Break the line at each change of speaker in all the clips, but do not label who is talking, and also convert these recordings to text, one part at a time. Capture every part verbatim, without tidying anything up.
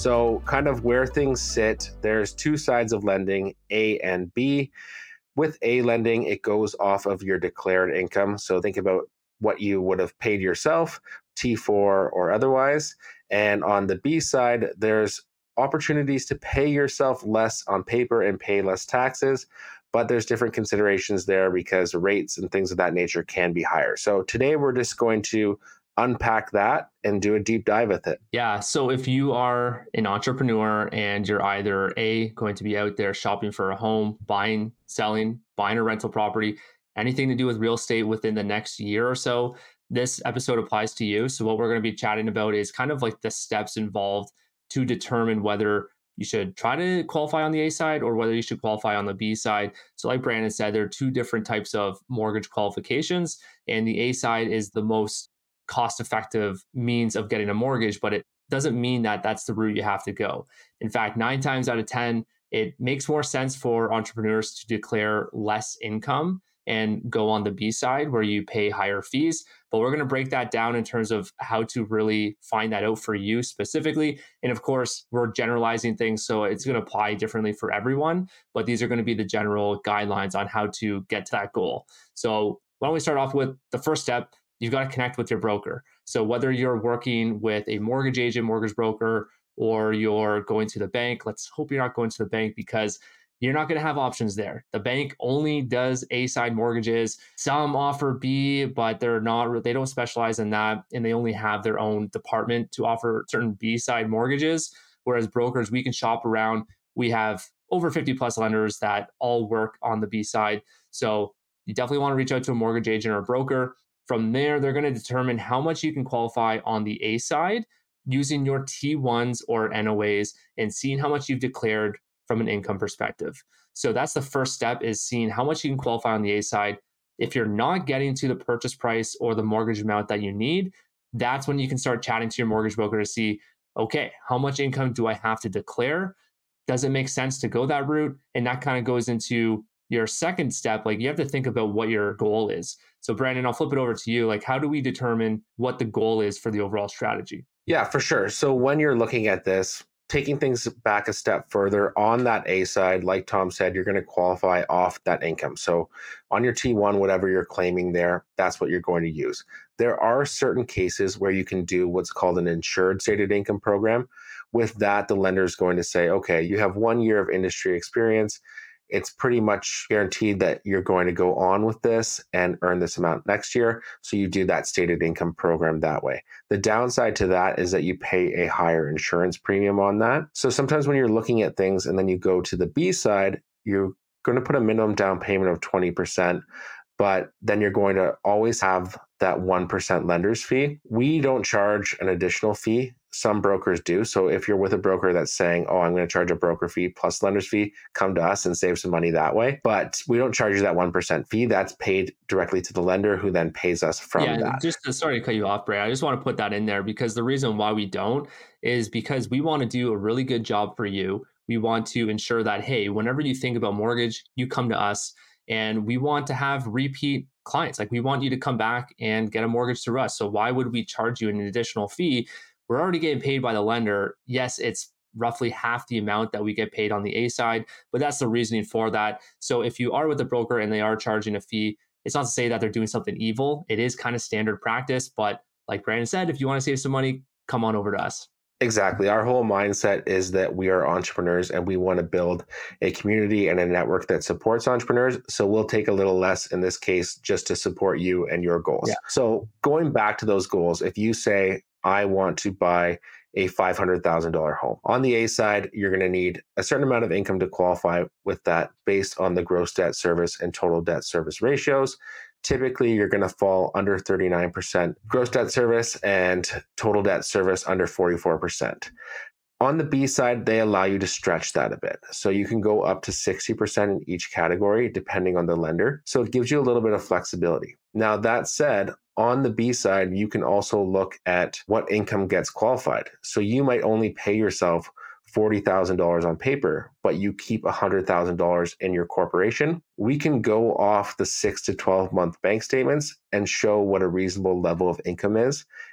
So kind of where things sit, there's two sides of lending, A and B. With A lending, it goes off of your declared income. So think about what you would have paid yourself, T four or otherwise. And on the B side, there's opportunities to pay yourself less on paper and pay less taxes, but there's different considerations there because rates and things of that nature can be higher. So today we're just going to unpack that and do a deep dive with it.
Yeah. So if you are an entrepreneur and you're either A, going to be out there shopping for a home, buying, selling, buying a rental property, anything to do with real estate within the next year or so, this episode applies to you. So what we're going to be chatting about is kind of like the steps involved to determine whether you should try to qualify on the A side or whether you should qualify on the B side. So like Brandon said, there are two different types of mortgage qualifications, and the A side is the most cost-effective means of getting a mortgage, but it doesn't mean that that's the route you have to go. In fact, nine times out of ten, it makes more sense for entrepreneurs to declare less income and go on the B side where you pay higher fees. But we're going to break that down in terms of how to really find that out for you specifically. And of course, we're generalizing things, so it's going to apply differently for everyone. But these are going to be the general guidelines on how to get to that goal. So why don't we start off with the first step? You've got to connect with your broker. So whether you're working with a mortgage agent, mortgage broker, or you're going to the bank, let's hope you're not going to the bank because you're not going to have options there. The bank only does A-side mortgages. Some offer B, but they're not, they don't specialize in that. And they only have their own department to offer certain B-side mortgages. Whereas brokers, we can shop around. We have over fifty plus lenders that all work on the B side. So you definitely want to reach out to a mortgage agent or a broker. From there, they're going to determine how much you can qualify on the A side using your T ones or N O As and seeing how much you've declared from an income perspective. So that's the first step, is seeing how much you can qualify on the A side. If you're not getting to the purchase price or the mortgage amount that you need, that's when you can start chatting to your mortgage broker to see, okay, how much income do I have to declare? Does it make sense to go that route? And that kind of goes into your second step. Like, you have to think about what your goal is. So Brandon, I'll flip it over to you. Like, how do we determine what the goal is for the overall strategy?
Yeah, for sure. So when you're looking at this, taking things back a step further on that A side, like Tom said, you're going to qualify off that income. So on your T one, whatever you're claiming there, that's what you're going to use. There are certain cases where you can do what's called an insured stated income program. With that, the lender is going to say, okay, you have one year of industry experience. It's pretty much guaranteed that you're going to go on with this and earn this amount next year. So you do that stated income program that way. The downside to that is that you pay a higher insurance premium on that. So sometimes when you're looking at things and then you go to the B side, you're going to put a minimum down payment of twenty percent, but then you're going to always have that one percent lender's fee. We don't charge an additional fee. Some brokers do. So if you're with a broker that's saying, oh, I'm going to charge a broker fee plus lender's fee, come to us and save some money that way. But we don't charge you that one percent fee. That's paid directly to the lender, who then pays us from
yeah,
that.
Just to, sorry to cut you off, Bray. I just want to put that in there because the reason why we don't is because we want to do a really good job for you. We want to ensure that, hey, whenever you think about mortgage, you come to us, and we want to have repeat clients. Like, we want you to come back and get a mortgage through us. So why would we charge you an additional fee? We're already getting paid by the lender. Yes, it's roughly half the amount that we get paid on the A side, but that's the reasoning for that. So if you are with a broker and they are charging a fee, it's not to say that they're doing something evil. It is kind of standard practice. But like Brandon said, if you want to save some money, come on over to us.
Exactly. Our whole mindset is that we are entrepreneurs and we want to build a community and a network that supports entrepreneurs. So we'll take a little less in this case just to support you and your goals. Yeah. So going back to those goals, if you say, I want to buy a five hundred thousand dollars home. On the A side, you're going to need a certain amount of income to qualify with that based on the gross debt service and total debt service ratios. Typically, you're going to fall under thirty-nine percent gross debt service and total debt service under forty-four percent. On the B side, they allow you to stretch that a bit. So you can go up to sixty percent in each category, depending on the lender. So it gives you a little bit of flexibility. Now, that said, on the B side, you can also look at what income gets qualified. So you might only pay yourself forty thousand dollars on paper, but you keep one hundred thousand dollars in your corporation. We can go off the six to twelve month bank statements and show what a reasonable level of income is.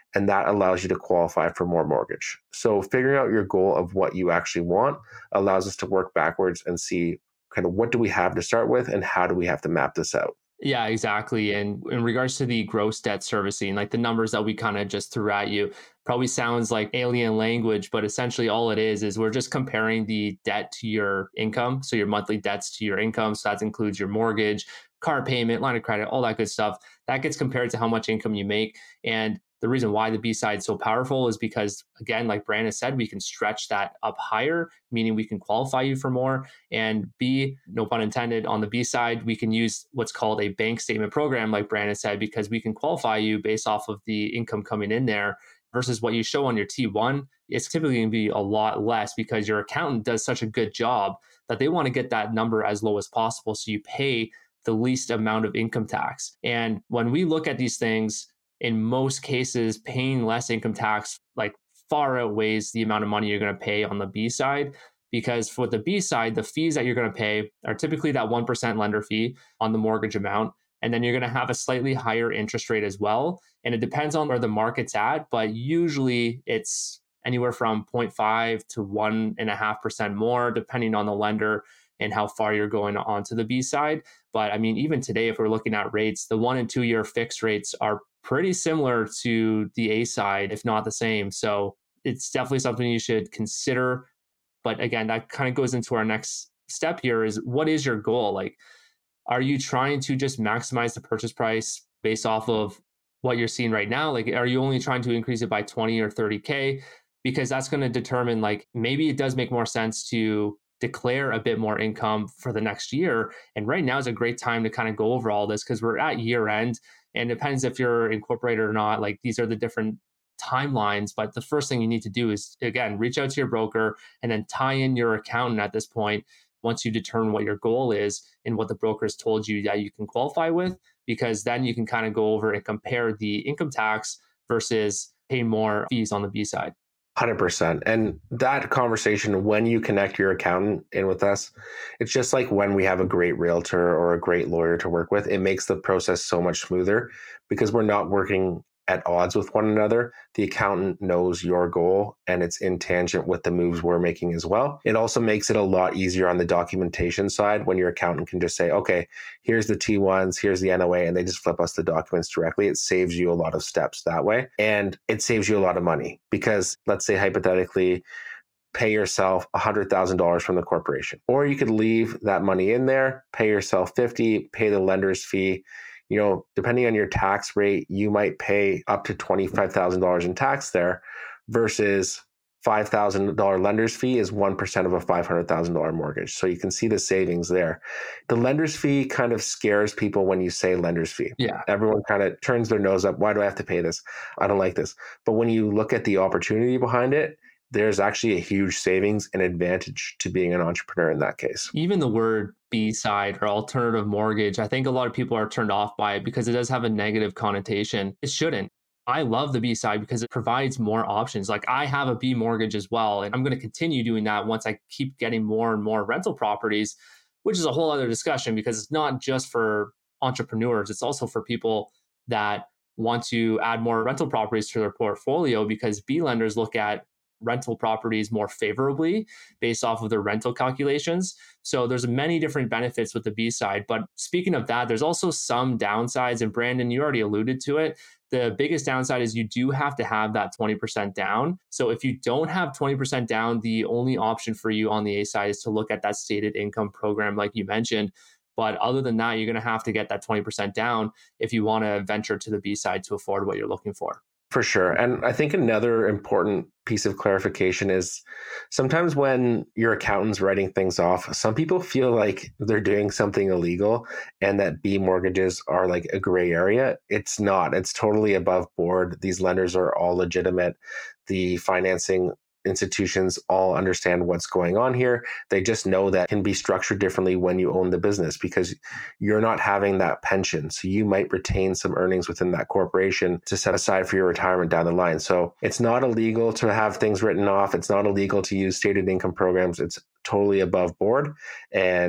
and that allows you to qualify for more mortgage. So figuring out your goal of what you actually want allows us to work backwards and see kind of what do we have to start with and how do we have to map this out.
Yeah, exactly. And in regards to the gross debt servicing, like the numbers that we kind of just threw at you, probably sounds like alien language, but essentially all it is is we're just comparing the debt to your income. So your monthly debts to your income. So that includes your mortgage, car payment, line of credit, all that good stuff. That gets compared to how much income you make. And the reason why the B side is so powerful is because, again, like Brandon said, we can stretch that up higher, meaning we can qualify you for more. And B, no pun intended, on the B side, we can use what's called a bank statement program, like Brandon said, because we can qualify you based off of the income coming in there versus what you show on your T one. It's typically going to be a lot less because your accountant does such a good job that they want to get that number as low as possible. So you pay the least amount of income tax. And when we look at these things, in most cases, paying less income tax like far outweighs the amount of money you're going to pay on the B side. Because for the B side, the fees that you're going to pay are typically that one percent lender fee on the mortgage amount. And then you're going to have a slightly higher interest rate as well. And it depends on where the market's at, but usually it's anywhere from zero point five to one point five percent more, depending on the lender and how far you're going onto the B side. But I mean, even today, if we're looking at rates, the one and two year fixed rates are pretty similar to the A side, if not the same. So it's definitely something you should consider. But again, that kind of goes into our next step here is what is your goal? Like, are you trying to just maximize the purchase price based off of what you're seeing right now? Like, are you only trying to increase it by twenty or thirty K? Because that's going to determine, like, maybe it does make more sense to declare a bit more income for the next year. And right now is a great time to kind of go over all this because we're at year end. And it depends if you're incorporated or not. Like, these are the different timelines. But the first thing you need to do is, again, reach out to your broker and then tie in your accountant at this point once you determine what your goal is and what the broker has told you that you can qualify with, because then you can kind of go over and compare the income tax versus paying more fees on the B side.
one hundred percent. And that conversation, when you connect your accountant in with us, it's just like when we have a great realtor or a great lawyer to work with, it makes the process so much smoother because we're not working at odds with one another. The accountant knows your goal and it's in tangent with the moves we're making as well. It also makes it a lot easier on the documentation side when your accountant can just say, okay, here's the T ones, here's the N O A, and they just flip us the documents directly. It saves you a lot of steps that way. And it saves you a lot of money because let's say hypothetically, pay yourself one hundred thousand dollars from the corporation, or you could leave that money in there, pay yourself fifty, pay the lender's fee. You know, depending on your tax rate, you might pay up to twenty-five thousand dollars in tax there versus five thousand dollars lender's fee is one percent of a five hundred thousand dollars mortgage. So you can see the savings there. The lender's fee kind of scares people when you say lender's fee.
Yeah.
Everyone kind of turns their nose up. Why do I have to pay this? I don't like this. But when you look at the opportunity behind it, there's actually a huge savings and advantage to being an entrepreneur in that case.
Even the word B side or alternative mortgage, I think a lot of people are turned off by it because it does have a negative connotation. It shouldn't. I love the B side because it provides more options. Like, I have a B mortgage as well, and I'm going to continue doing that once I keep getting more and more rental properties, which is a whole other discussion because it's not just for entrepreneurs. It's also for people that want to add more rental properties to their portfolio because B lenders look at rental properties more favorably based off of their rental calculations. So there's many different benefits with the B side. But speaking of that, there's also some downsides. And Brandon, you already alluded to it. The biggest downside is you do have to have that twenty percent down. So if you don't have twenty percent down, the only option for you on the A side is to look at that stated income program, like you mentioned. But other than that, you're going to have to get that twenty percent down if you want to venture to the B side to afford what you're looking for.
For sure. And I think another important piece of clarification is sometimes when your accountant's writing things off, some people feel like they're doing something illegal and that B mortgages are like a gray area. It's not. It's totally above board. These lenders are all legitimate. The financing institutions all understand what's going on here. They just know that can be structured differently when you own the business because you're not having that pension. So you might retain some earnings within that corporation to set aside for your retirement down the line. So it's not illegal to have things written off. It's not illegal to use stated income programs. It's totally above board. And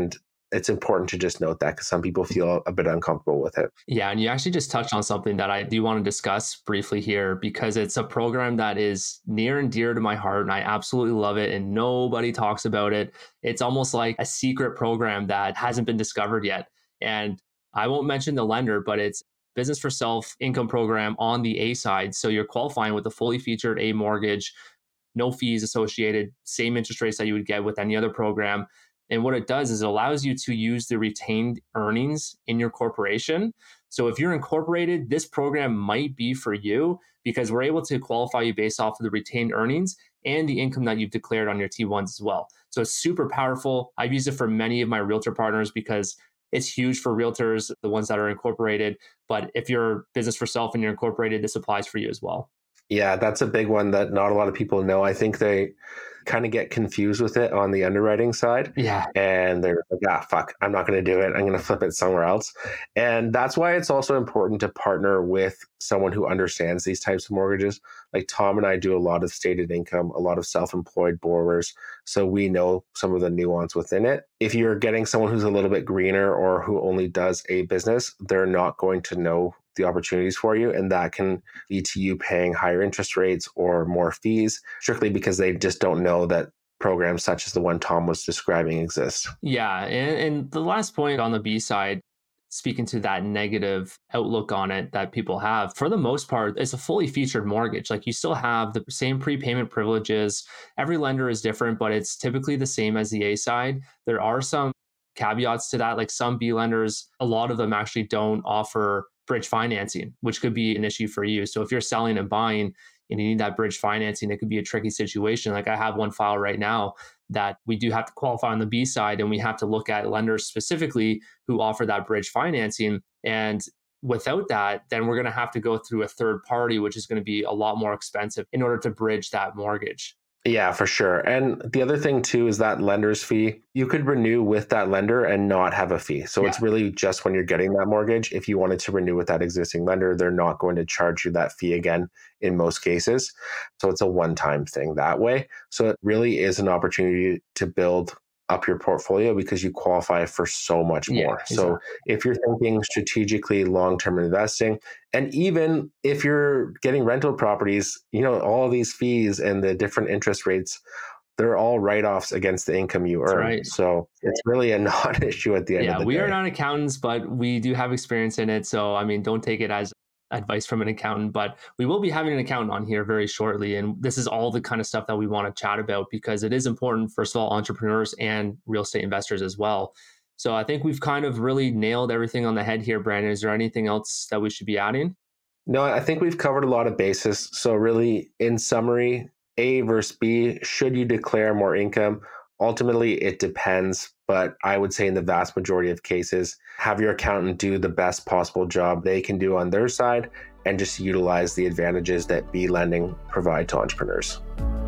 it's important to just note that because some people feel a bit uncomfortable with it.
Yeah, and you actually just touched on something that I do want to discuss briefly here because it's a program that is near and dear to my heart and I absolutely love it and nobody talks about it. It's almost like a secret program that hasn't been discovered yet. And I won't mention the lender, but it's Business for Self income program on the A side. So you're qualifying with a fully featured A mortgage, no fees associated, same interest rates that you would get with any other program. And what it does is it allows you to use the retained earnings in your corporation. So if you're incorporated, this program might be for you because we're able to qualify you based off of the retained earnings and the income that you've declared on your T ones as well. So it's super powerful. I've used it for many of my realtor partners because it's huge for realtors, the ones that are incorporated. But if you're Business for Self and you're incorporated, this applies for you as well.
Yeah, that's a big one that not a lot of people know. I think they kind of get confused with it on the underwriting side.
Yeah.
And they're like, ah, fuck, I'm not going to do it. I'm going to flip it somewhere else. And that's why it's also important to partner with someone who understands these types of mortgages. Like Tom and I do a lot of stated income, a lot of self-employed borrowers. So we know some of the nuance within it. If you're getting someone who's a little bit greener or who only does a business, they're not going to know the opportunities for you. And that can lead to you paying higher interest rates or more fees strictly because they just don't know that programs such as the one Tom was describing exist.
Yeah. And, and the last point on the B side, speaking to that negative outlook on it that people have, for the most part, it's a fully featured mortgage. Like you still have the same prepayment privileges. Every lender is different, but it's typically the same as the A side. There are some caveats to that. Like some B lenders, a lot of them actually don't offer bridge financing, which could be an issue for you. So if you're selling and buying and you need that bridge financing, it could be a tricky situation. Like I have one file right now that we do have to qualify on the B side, and we have to look at lenders specifically who offer that bridge financing. And without that, then we're going to have to go through a third party, which is going to be a lot more expensive in order to bridge that mortgage.
Yeah, for sure. And the other thing too is that lender's fee. You could renew with that lender and not have a fee. So yeah. It's really just when you're getting that mortgage. If you wanted to renew with that existing lender, they're not going to charge you that fee again in most cases. So it's a one-time thing that way. So it really is an opportunity to build up your portfolio because you qualify for so much more. Yeah, exactly. So if you're thinking strategically long-term investing, and even if you're getting rental properties, you know, all of these fees and the different interest rates, they're all write-offs against the income you earn.
Right.
So it's really a non-issue at the end
yeah,
of the
day. Yeah, we are not accountants, but we do have experience in it. So, I mean, don't take it as advice from an accountant, but we will be having an accountant on here very shortly. And this is all the kind of stuff that we want to chat about because it is important, first of all, entrepreneurs and real estate investors as well. So I think we've kind of really nailed everything on the head here, Brandon. Is there anything else that we should be adding?
No, I think we've covered a lot of bases. So really, in summary, A versus B, should you declare more income? Ultimately, it depends, but I would say in the vast majority of cases, have your accountant do the best possible job they can do on their side and just utilize the advantages that B lending provide to entrepreneurs.